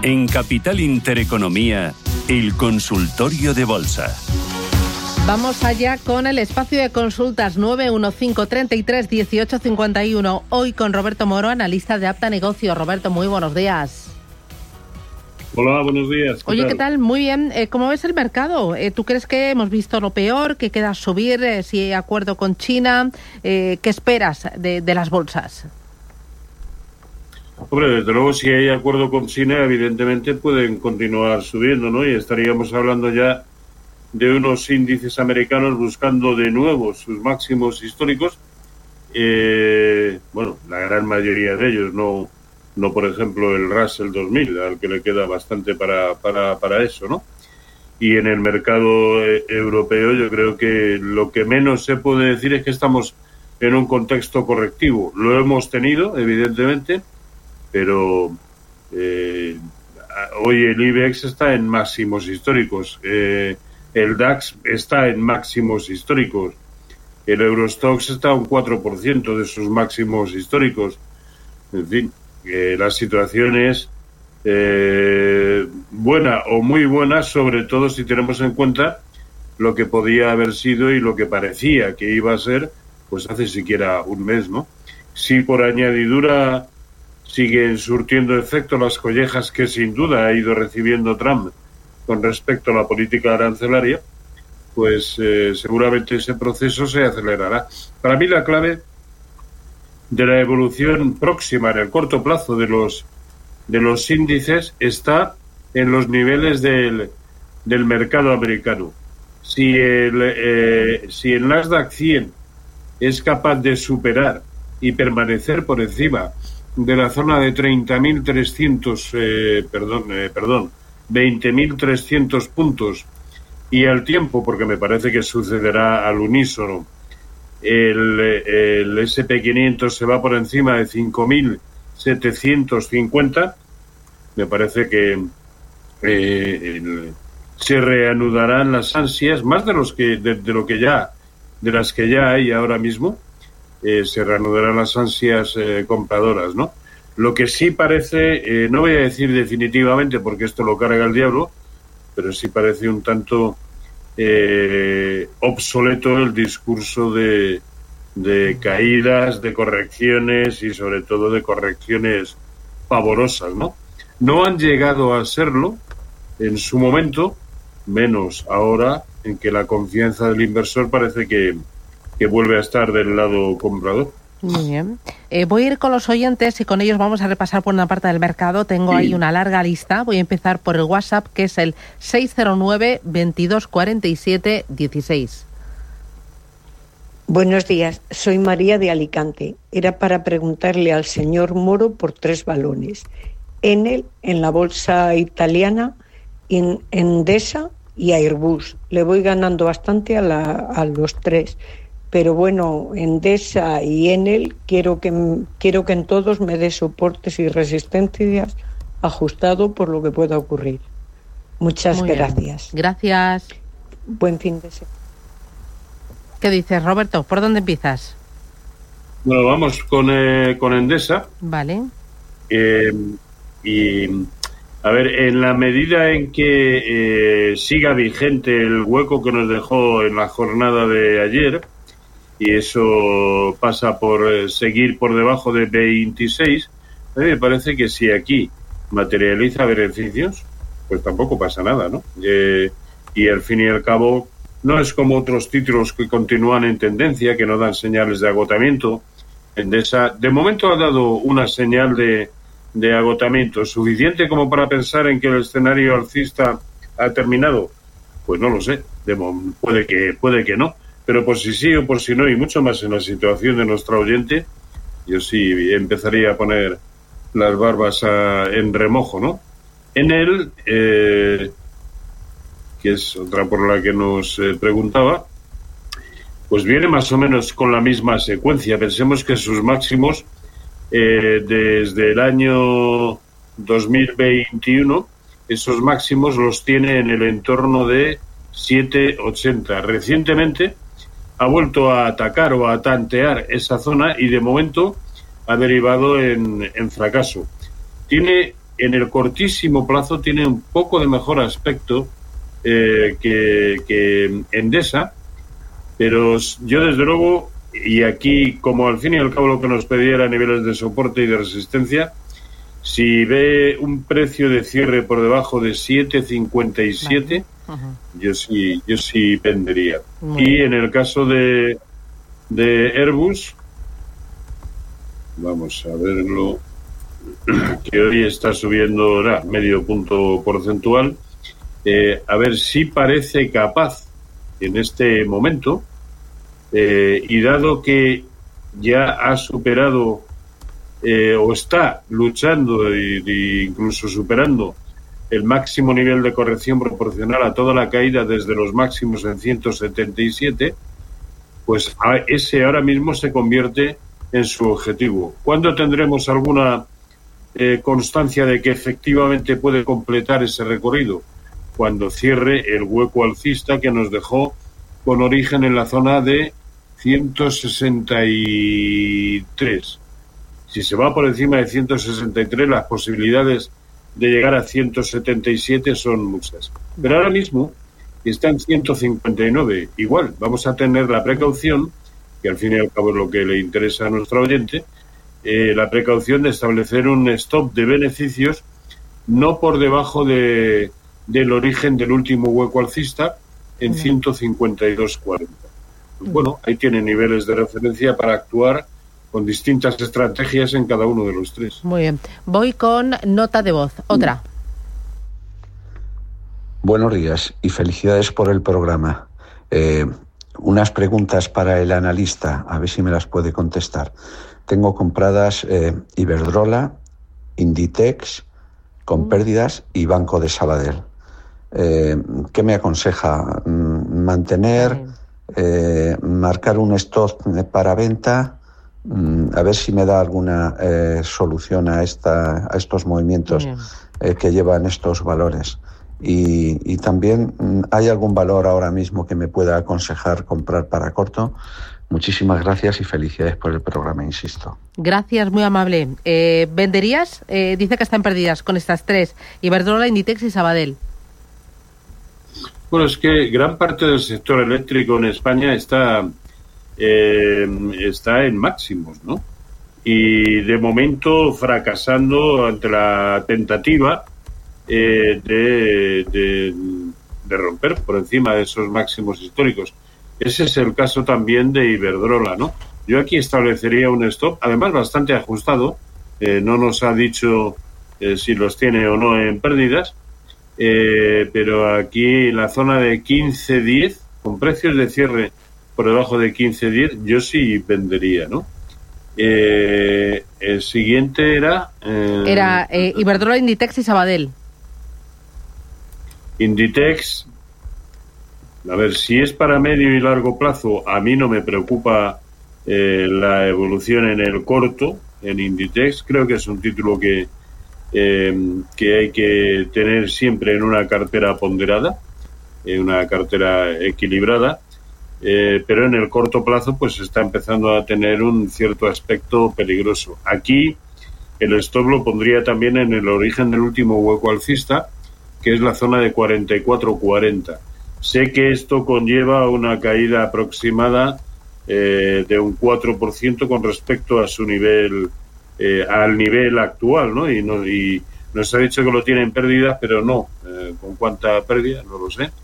En Capital Intereconomía, el consultorio de bolsa. Vamos allá con el espacio de consultas 915331851. Hoy con Roberto Moro, analista de Apta Negocios. Roberto, muy buenos días. Hola, buenos días. Oye, ¿qué tal? Muy bien. ¿Cómo ves el mercado? ¿Tú crees que hemos visto lo peor, que queda subir, si hay acuerdo con China? ¿Qué esperas de las bolsas? Hombre, desde luego, si hay acuerdo con China, evidentemente pueden continuar subiendo, ¿no? Y estaríamos hablando ya de unos índices americanos buscando de nuevo sus máximos históricos. Bueno, la gran mayoría de ellos, no por ejemplo el Russell 2000, al que le queda bastante para eso, ¿no? Y en el mercado europeo yo creo que lo que menos se puede decir es que estamos en un contexto correctivo. Lo hemos tenido, evidentemente, pero hoy el IBEX está en máximos históricos, el DAX está en máximos históricos, el Eurostoxx está a un 4% de sus máximos históricos. En fin, la situación es buena o muy buena, sobre todo si tenemos en cuenta lo que podía haber sido y lo que parecía que iba a ser, pues hace siquiera un mes, ¿no? Si por añadidura siguen surtiendo efecto las collejas que sin duda ha ido recibiendo Trump con respecto a la política arancelaria, pues seguramente ese proceso se acelerará. Para mí la clave de la evolución próxima en el corto plazo de los índices está en los niveles del mercado americano. Si el Nasdaq 100 es capaz de superar y permanecer por encima de la zona de 20.300 puntos, y al tiempo, porque me parece que sucederá al unísono, el SP500 se va por encima de 5.750, me parece que se reanudarán las ansias, más de las que ya hay ahora mismo. Se reanudarán las ansias compradoras, ¿no? Lo que sí parece, no voy a decir definitivamente porque esto lo carga el diablo, pero sí parece un tanto obsoleto el discurso de caídas, de correcciones y sobre todo de correcciones pavorosas, ¿no? No han llegado a serlo en su momento, menos ahora en que la confianza del inversor parece que vuelve a estar del lado comprador. Muy bien. Voy a ir con los oyentes y con ellos vamos a repasar por una parte del mercado. Tengo ahí una larga lista. Voy a empezar por el WhatsApp, que es el 609-2247-16. Buenos días, soy María de Alicante. Era para preguntarle al señor Moro por 3 balones. Enel en la bolsa italiana, Endesa y Airbus. Le voy ganando bastante a los 3. Pero bueno, Endesa y Enel quiero que en todos me dé soportes y resistencias ajustado por lo que pueda ocurrir. Muchas gracias. Gracias. Buen fin de semana. ¿Qué dices, Roberto? ¿Por dónde empiezas? Bueno, vamos con Endesa. Vale. Y a ver, en la medida en que siga vigente el hueco que nos dejó en la jornada de ayer, y eso pasa por seguir por debajo de 26, a mí me parece que si aquí materializa beneficios, pues tampoco pasa nada, ¿no? Y al fin y al cabo no es como otros títulos que continúan en tendencia, que no dan señales de agotamiento. Endesa de momento ha dado una señal de agotamiento suficiente como para pensar en que el escenario alcista ha terminado. Pues no lo sé, puede que no. Pero por si sí o por si no, y mucho más en la situación de nuestra oyente, yo sí empezaría a poner las barbas en remojo, ¿no? Enel, que es otra por la que nos preguntaba, pues viene más o menos con la misma secuencia. Pensemos que sus máximos desde el año 2021, esos máximos los tiene en el entorno de 7,80. Recientemente ha vuelto a atacar o a tantear esa zona y de momento ha derivado en fracaso. Tiene en el cortísimo plazo tiene un poco de mejor aspecto que Endesa, pero yo desde luego, y aquí como al fin y al cabo lo que nos pedía era niveles de soporte y de resistencia, si ve un precio de cierre por debajo de 7,57, yo sí vendería. Y en el caso de Airbus, vamos a verlo, que hoy está subiendo medio punto porcentual, a ver si parece capaz en este momento, y dado que ya ha superado o está luchando e incluso superando el máximo nivel de corrección proporcional a toda la caída desde los máximos en 177, pues ese ahora mismo se convierte en su objetivo. ¿Cuándo tendremos alguna constancia de que efectivamente puede completar ese recorrido? Cuando cierre el hueco alcista que nos dejó con origen en la zona de 163. Si se va por encima de 163, las posibilidades de llegar a 177 son muchas. Pero ahora mismo está en 159. Igual, vamos a tener la precaución, que al fin y al cabo es lo que le interesa a nuestro oyente, la precaución de establecer un stop de beneficios no por debajo del origen del último hueco alcista en 152,40. Bueno, ahí tiene niveles de referencia para actuar con distintas estrategias en cada uno de los tres. Muy bien. Voy con nota de voz. Otra. Buenos días y felicidades por el programa. Unas preguntas para el analista, a ver si me las puede contestar. Tengo compradas Iberdrola, Inditex, con pérdidas, y Banco de Sabadell. ¿Qué me aconseja? ¿Mantener? ¿Marcar un stop para venta? A ver si me da alguna solución a estos movimientos que llevan estos valores. Y también, ¿hay algún valor ahora mismo que me pueda aconsejar comprar para corto? Muchísimas gracias y felicidades por el programa, insisto. Gracias, muy amable. ¿Venderías? Dice que están perdidas con estas tres: Iberdrola, Inditex y Sabadell. Bueno, es que gran parte del sector eléctrico en España está en máximos, ¿no? Y de momento fracasando ante la tentativa de romper por encima de esos máximos históricos. Ese es el caso también de Iberdrola, ¿no? Yo aquí establecería un stop, además bastante ajustado, no nos ha dicho si los tiene o no en pérdidas, pero aquí en la zona de 15.10, con precios de cierre por debajo de 15.10, yo sí vendería, ¿no? El siguiente era Iberdrola, Inditex y Sabadell. Inditex, a ver, si es para medio y largo plazo, a mí no me preocupa la evolución en el corto, en Inditex. Creo que es un título que hay que tener siempre en una cartera ponderada, en una cartera equilibrada, pero en el corto plazo pues está empezando a tener un cierto aspecto peligroso. Aquí el stop lo pondría también en el origen del último hueco alcista, que es la zona de 44,40. Sé que esto conlleva una caída aproximada de un 4% con respecto a su nivel, al nivel actual, ¿no? Y nos ha dicho que lo tiene en pérdidas, pero no. ¿Con cuánta pérdida? No lo sé.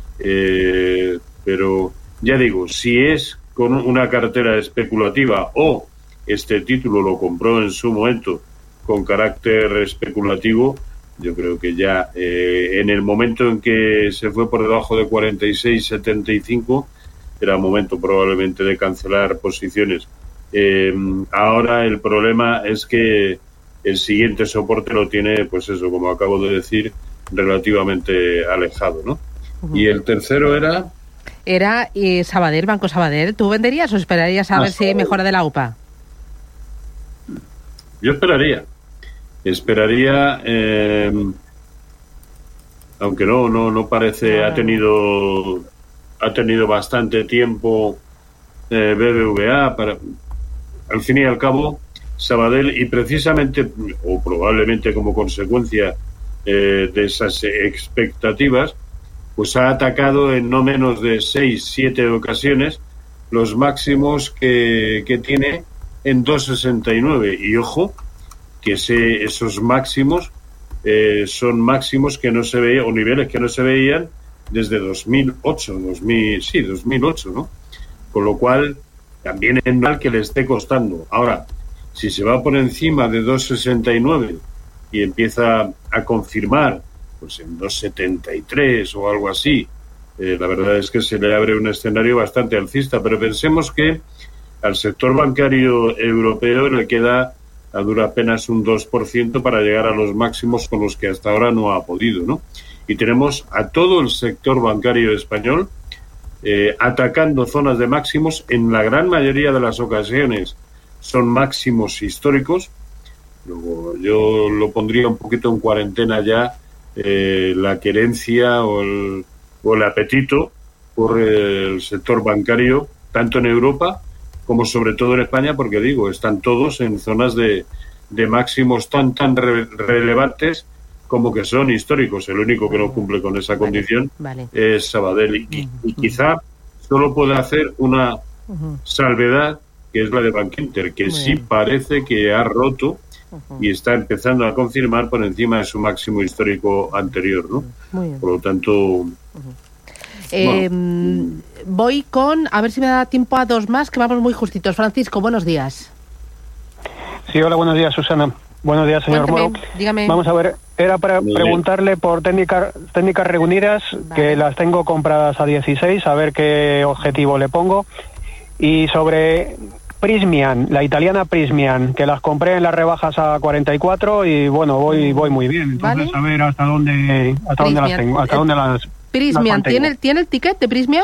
Pero ya digo, si es con una cartera especulativa o este título lo compró en su momento con carácter especulativo, yo creo que ya en el momento en que se fue por debajo de 46,75 era momento probablemente de cancelar posiciones. Ahora el problema es que el siguiente soporte lo tiene, pues eso, como acabo de decir, relativamente alejado, ¿no? Y el tercero era Sabadell, Banco Sabadell. ¿Tú venderías o esperarías a ver si mejora de la UPA? Yo esperaría, aunque no parece, ha tenido bastante tiempo BBVA para, al fin y al cabo, Sabadell, y precisamente, o probablemente como consecuencia de esas expectativas, pues ha atacado en no menos de 6-7 ocasiones los máximos que tiene en 2,69. Y ojo, que esos máximos son máximos que no se veían, o niveles que no se veían desde 2008, 2008, ¿no? Con lo cual, también es normal que le esté costando. Ahora, si se va por encima de 2,69 y empieza a confirmar pues en 2,73 o algo así, la verdad es que se le abre un escenario bastante alcista. Pero pensemos que al sector bancario europeo le queda a duras penas un 2% para llegar a los máximos con los que hasta ahora no ha podido, ¿no? Y tenemos a todo el sector bancario español atacando zonas de máximos. En la gran mayoría de las ocasiones son máximos históricos. Luego yo lo pondría un poquito en cuarentena ya, la querencia o el apetito por el sector bancario, tanto en Europa como sobre todo en España, porque digo, están todos en zonas de máximos tan relevantes como que son históricos. El único que no cumple con esa condición es Sabadell, y quizá solo puede hacer una salvedad, que es la de Bankinter, que sí parece que ha roto y está empezando a confirmar por encima de su máximo histórico anterior, ¿no? Por lo tanto... Voy con, a ver si me da tiempo a dos más, que vamos muy justitos. Francisco, buenos días. Sí, hola, buenos días, Susana. Buenos días, señor Moro. Dígame. Vamos a ver, era para preguntarle por técnicas reunidas, que las tengo compradas a 16, a ver qué objetivo le pongo. Y sobre Prismian, la italiana Prismian, que las compré en las rebajas a 44 y bueno, voy muy bien. Entonces, a ver hasta dónde las tengo, hasta dónde las... Prismian, ¿tiene el ticket de Prismian?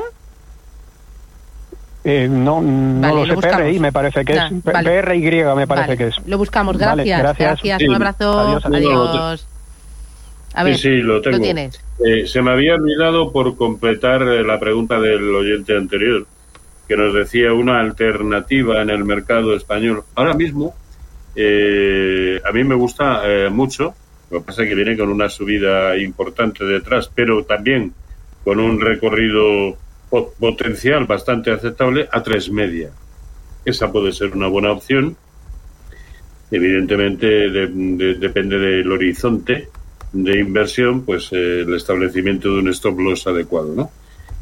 No lo sé, PRI me parece que es. PRY me parece que es. Lo buscamos, gracias. Gracias. Sí. Un abrazo. Adiós. A ver, sí, lo tengo. ¿Lo tienes? Se me había olvidado por completar la pregunta del oyente anterior, que nos decía una alternativa en el mercado español. Ahora mismo, a mí me gusta mucho. Lo que pasa es que viene con una subida importante detrás, pero también con un recorrido potencial bastante aceptable a 3,5. Esa puede ser una buena opción. Evidentemente depende del horizonte de inversión, pues el establecimiento de un stop loss adecuado, ¿no?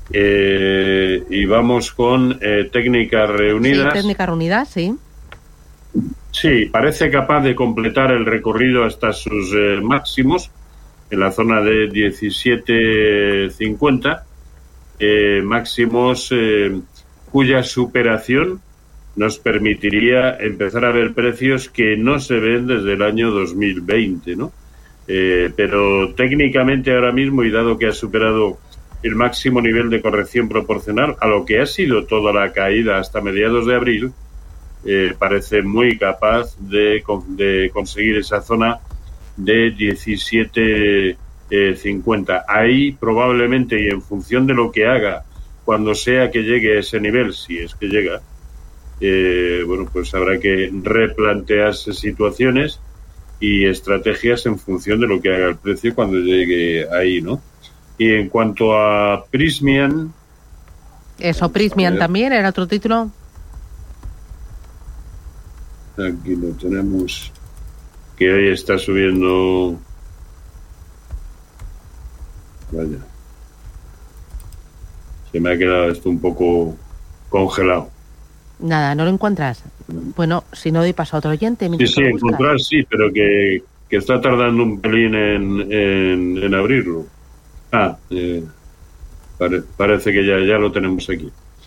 Y vamos con técnicas reunidas. Sí, técnicas reunidas, sí. Sí, parece capaz de completar el recorrido hasta sus máximos en la zona de 17.50, máximos cuya superación nos permitiría empezar a ver precios que no se ven desde el año 2020, ¿no? Pero técnicamente ahora mismo, y dado que ha superado el máximo nivel de corrección proporcional a lo que ha sido toda la caída hasta mediados de abril, parece muy capaz de conseguir esa zona de 17.50. Ahí probablemente, y en función de lo que haga cuando sea que llegue a ese nivel, si es que llega, bueno, pues habrá que replantearse situaciones y estrategias en función de lo que haga el precio cuando llegue ahí, ¿no? Y en cuanto a Prismian... Eso, Prismian también, ¿era otro título? Aquí lo tenemos, que hoy está subiendo. Vaya, se me ha quedado esto un poco congelado. Nada, ¿no lo encuentras? Bueno, si no doy paso a otro oyente. Sí, encontrar sí, pero que está tardando un pelín en abrirlo. Parece que ya lo tenemos aquí.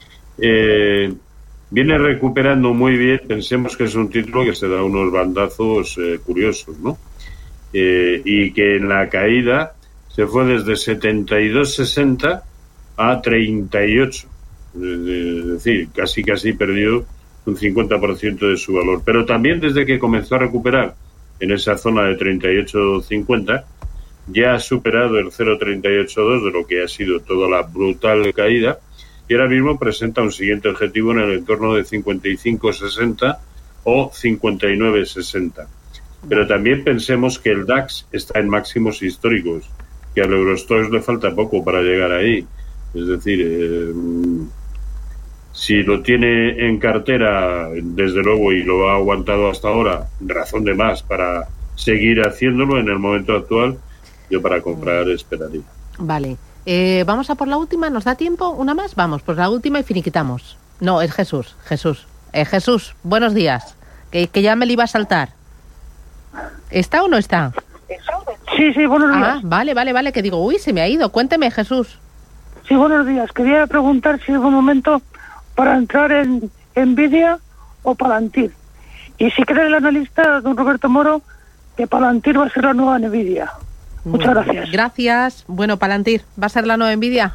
Viene recuperando muy bien. Pensemos que es un título que se da unos bandazos curiosos, ¿no? Y que en la caída se fue desde 72,60 a 38. Es decir, casi perdió un 50% de su valor. Pero también desde que comenzó a recuperar en esa zona de 38,50, ya ha superado el 0,382 de lo que ha sido toda la brutal caída, y ahora mismo presenta un siguiente objetivo en el entorno de 55,60 o 59,60. Pero también pensemos que el DAX está en máximos históricos, que al Eurostoxx le falta poco para llegar ahí. Es decir, si lo tiene en cartera, desde luego, y lo ha aguantado hasta ahora, razón de más para seguir haciéndolo en el momento actual. Yo para comprar esperaría. Vale. Vamos a por la última. ¿Nos da tiempo? ¿Una más? Vamos, pues la última y finiquitamos. No, es Jesús. Jesús, buenos días. Que ya me le iba a saltar. ¿Está o no está? Sí, buenos días. Ah, vale, que digo, uy, se me ha ido. Cuénteme, Jesús. Sí, buenos días. Quería preguntar si es un momento para entrar en Nvidia o Palantir. Y si cree el analista, don Roberto Moro, que Palantir va a ser la nueva Nvidia. Muchas gracias. Gracias. Bueno, Palantir, ¿va a ser la nueva Nvidia?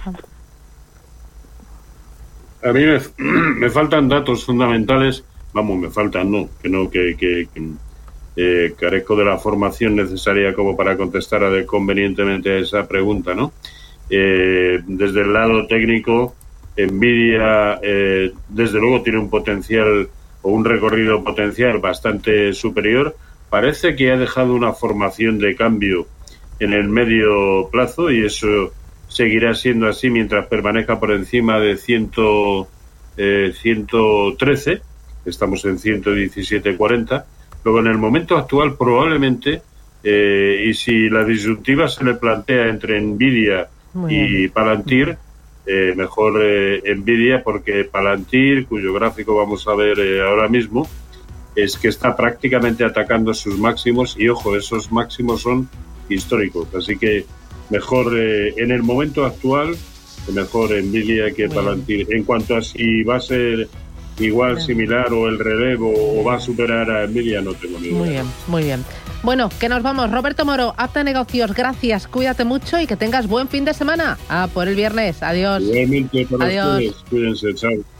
A mí me faltan datos fundamentales. Vamos, me faltan, que carezco de la formación necesaria como para contestar convenientemente a esa pregunta, ¿no? Desde el lado técnico, Nvidia, desde luego, tiene un potencial o un recorrido potencial bastante superior. Parece que ha dejado una formación de cambio en el medio plazo y eso seguirá siendo así mientras permanezca por encima de 113. Estamos en 117,40. Luego, en el momento actual, probablemente, y si la disyuntiva se le plantea entre Nvidia y Palantir, mejor Nvidia, porque Palantir, cuyo gráfico vamos a ver ahora mismo, es que está prácticamente atacando sus máximos y, ojo, esos máximos son históricos. Así que mejor, en el momento actual, mejor Nvidia que Palantir. En cuanto a si va a ser igual, similar o el relevo o va a superar a Nvidia, no tengo ni idea. Muy bien. Bueno, que nos vamos. Roberto Moro, Apta Negocios, gracias. Cuídate mucho y que tengas buen fin de semana. Por el viernes. Adiós. Igualmente para Adiós. ustedes. Cuídense. Chao.